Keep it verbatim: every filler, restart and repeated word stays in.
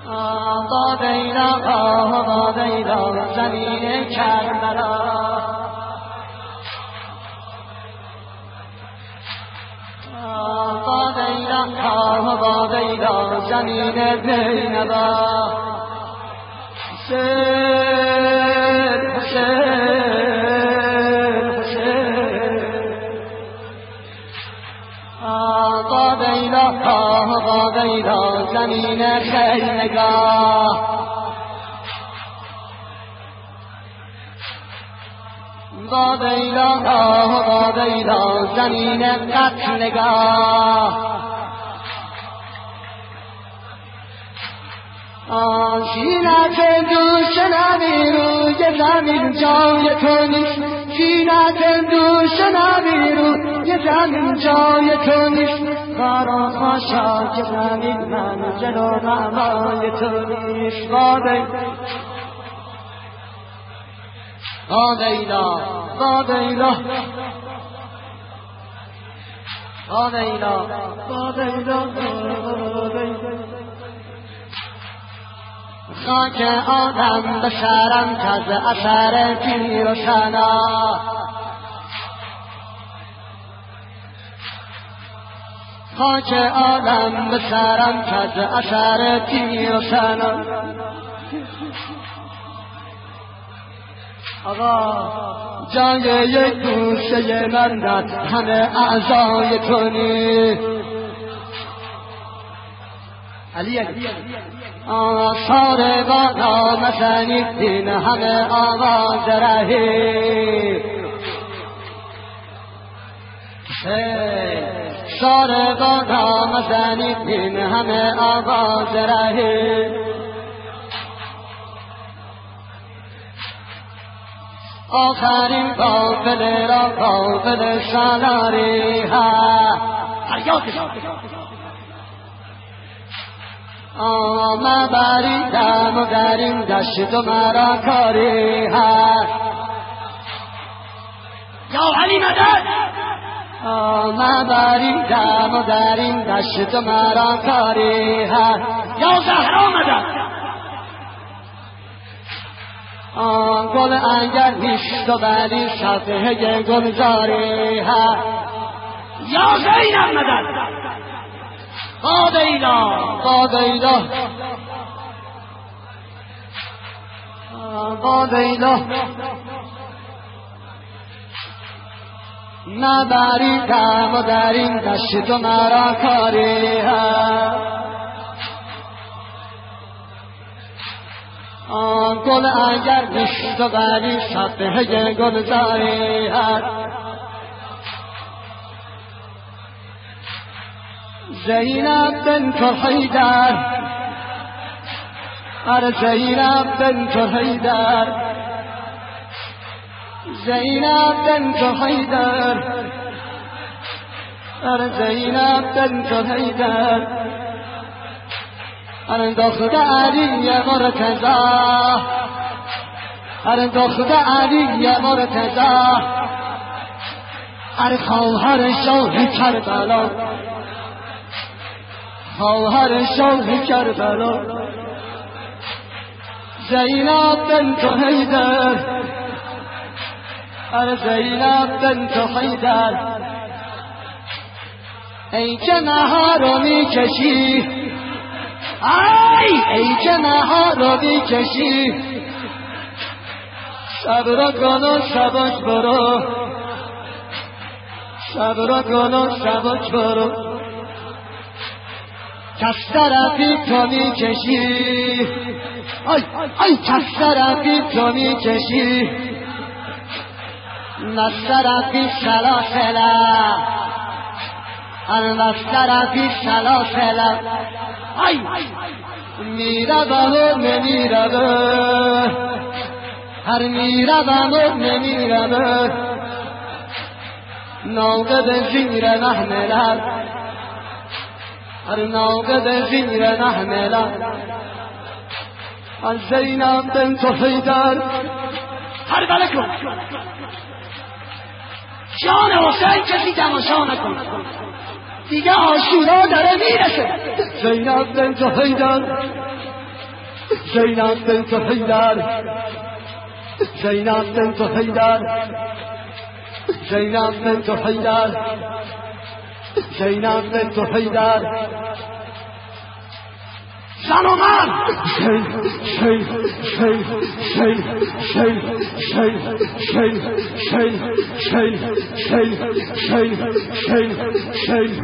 باد ایلا باد ایلا زمین کربلا باد ایلا باد ایلا زمین زینبا حسین حسین حسین باد ایلا باد ایلا زمین خیمگاه باد ایلا باد ایلا زمین قتلگاه شینت دوش نمی روی زمین جای تو نیست شینت دوش نمی روی زمین جای تو نیست خارا خاشا که زمین من جلو نمای تو نیست باد باد ایلا باد ایلا باد ایلا باد ایلا خاک آدم به سرم کز اثر تیر و شنا خاک آدم به سرم کز اثر تیر و شنا آقا جای یک گوشه منت همه اعضای تو نیست علی علی آثار بادا مزنید دین همه آواز رهی آثار بادا مزنید دین همه آواز رهی آخرین قافله را قافله سالاری ها آما بریدم و در این دشت و مرا کاری هست یا علی مدد آما بریدم و در این دشت و مرا کاری هست یا زهرا مدد گل اگر نیست و بلی صفحه گلزاری هست یا زینب مدد باد ایلا باد ایلا باد ایلا نبریدم و در این دشت و مرا کاری هست گل اگر نیست و بلی صفحه گلزاری هست زینب بنت حیدر ار زینب بنت حیدر زینب بنت حیدر ار زینب بنت حیدر ار دختر علی مرتضی ار دختر علی مرتضی ار خواهر شاه کربلا خواهر شاه کربلا زینب بنت حیدر ار زینب بنت حیدر ای که نهار رو می کشی ای ای که نهار رو می کشی صبر کن و سبک برو صبر کن و سبک برو کس طرفی تو می کشی ای ای کس طرفی تو می کشی نصرفی سلاسله نصرفی سلاسله ای میره و نمیره هر میره و نمیره ناقد زیر نحمله هر ناقد زیر نحمله از زینب بنت حیدر هر بله کن جان حسین کسی تماشا نکن دیگه عاشورا داره میرسه زینب بنت حیدر زینب بنت حیدر زینب بنت حیدر زینب بنت حیدر زینب بنت حیدر زن و مرد شیخ شیخ شیخ شیخ شیخ شیخ شیخ شیخ شیخ شیخ شیخ شیخ شیخ